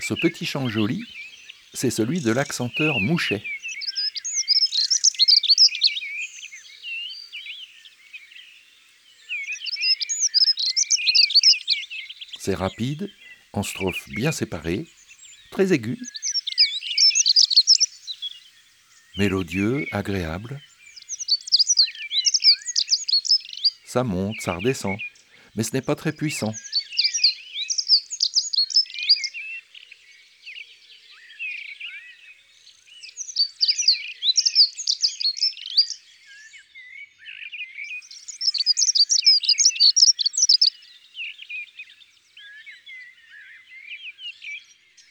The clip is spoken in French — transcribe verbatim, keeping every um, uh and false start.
ce petit chant joli, c'est celui de l'accenteur Mouchet. C'est rapide, en strophes bien séparées, très aigu, mélodieux, agréable. Ça monte, ça redescend, mais ce n'est pas très puissant.